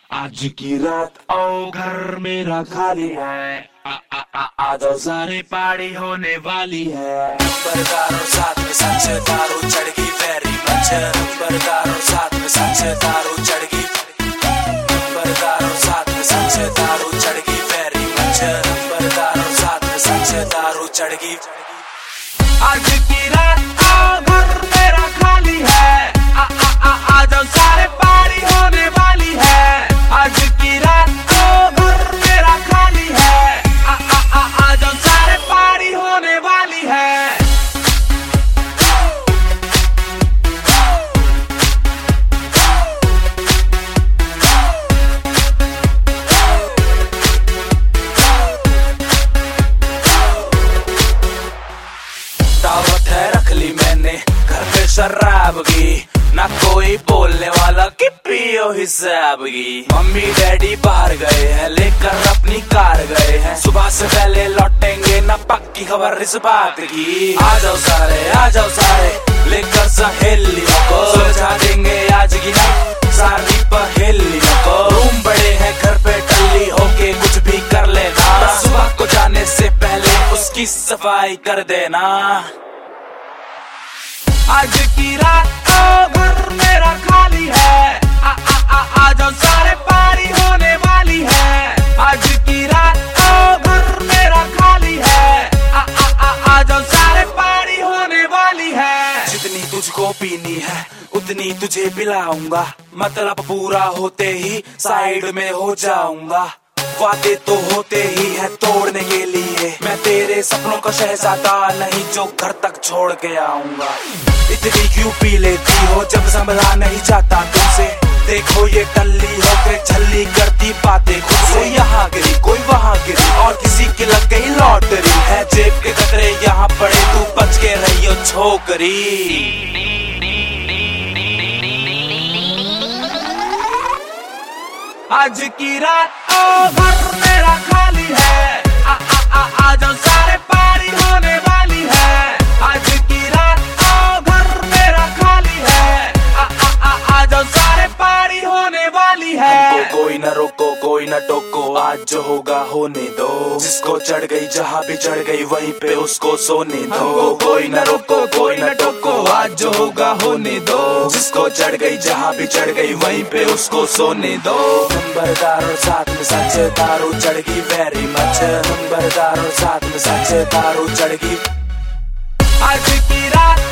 आज की रात आओ घर मेरा खाली है। आ जाओ सारे पार्टी होने वाली है। बरदारों साथ में सच दारू चढ़ गई वेरी मच। बरदारों साथ में सच दारू चढ़ गई। बरदारों साथ में सच दारू चढ़ गई वेरी मच। बरदारों साथ में सच दारू चढ़ गई। आज की रात आओ घर मेरा खाली है। आ जाओ सारे पार्टी होने वाली है। आज की रात आओ घर मेरा खाली है। आ जाओ सारे पार्टी होने वाली है। दावत है रख ली मैंने घर पे शराब की, ना कोई बोलने वाला कि पियो हिसाब की। मम्मी डैडी बाहर गए हैं लेकर अपनी कार गए हैं। सुबह से पहले लौटेंगे ना पक्की खबर इस बात की। आ जाओ सारे लेकर सहेलियों को सुलझा देंगे आज की नाइट सारी पहेलियों को। रूम बड़े हैं घर पे टल्ली होके कुछ भी कर लेना। सुबह को जाने से पहले उसकी सफाई कर देना। आज की रात आओ घर मेरा खाली है। आ जाओ सारे पार्टी होने वाली है। आज की रात आओ घर मेरा खाली है। आ जाओ सारे पार्टी होने वाली है। जितनी तुझको पीनी है उतनी तुझे पिलाऊंगा। मतलब पूरा होते ही साइड में हो जाऊंगा। वादे तो होते ही है तोड़ने के लिए। मैं तेरे सपनों का शहजादा नहीं जो घर तक छोड़ के आऊंगा। इतनी क्यों पी लेती हो जब संभला नहीं जाता तुमसे। देखो ये टल्ली होके छल्ली करती बातें खुद से। कोई यहाँ गिरी कोई वहाँ गिरी और किसी की लग गई लॉटरी है। जेब के कतरे यहाँ पड़े तू बच के रही हो छोकरी। आज की रात आओ घर मेरा खाली है। आ जाओ सारे पार्टी होने वाली है। आज की रात आओ घर मेरा खाली है। आ जाओ सारे पार्टी होने वाली है। हमको कोई न रोको कोई न टोको आज जो होगा होने दो। जिसको चढ़ गई जहाँ भी चढ़ गई वहीं पे उसको सोने दो। हमको कोई न रोको कोई न टोको आज जो होगा होने दो। जिसको चढ़ गई जहाँ भी चढ़ गई वहीं पे उसको सोने दो। नंबरदारों साथ में सच दारू चढ़ गई वेरी मच। नंबरदारों साथ में सच दारू चढ़ गई। आज की रात